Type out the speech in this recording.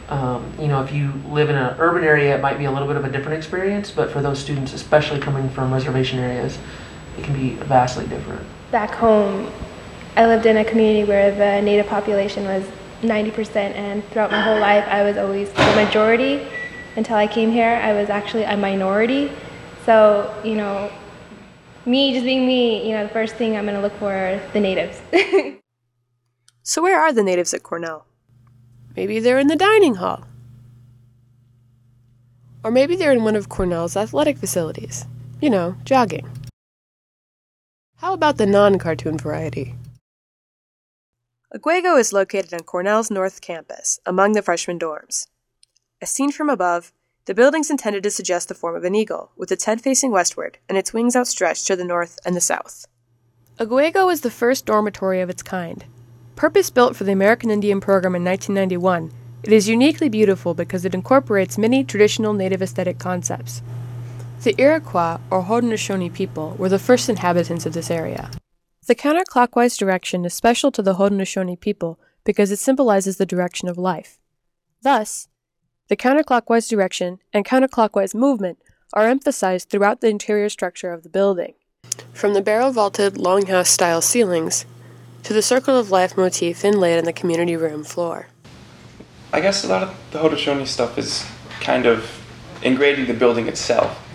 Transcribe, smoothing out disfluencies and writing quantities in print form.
If you live in an urban area, it might be a little bit of a different experience, but for those students, especially coming from reservation areas, it can be vastly different. Back home, I lived in a community where the Native population was 90%, and throughout my whole life, I was always the majority. Until I came here, I was actually a minority. So, me just being me, the first thing I'm going to look for are the natives. So where are the natives at Cornell? Maybe they're in the dining hall. Or maybe they're in one of Cornell's athletic facilities. Jogging. How about the non-cartoon variety? Aguego is located on Cornell's North Campus, among the freshman dorms. As seen from above, the building's intended to suggest the form of an eagle, with its head facing westward and its wings outstretched to the north and the south. Aguego is the first dormitory of its kind. Purpose-built for the American Indian Program in 1991, it is uniquely beautiful because it incorporates many traditional Native aesthetic concepts. The Iroquois, or Haudenosaunee people, were the first inhabitants of this area. The counterclockwise direction is special to the Haudenosaunee people because it symbolizes the direction of life. Thus, the counterclockwise direction and counterclockwise movement are emphasized throughout the interior structure of the building. From the barrel-vaulted longhouse-style ceilings to the circle of life motif inlaid on the community room floor. I guess a lot of the Haudenosaunee stuff is kind of ingrained in the building itself.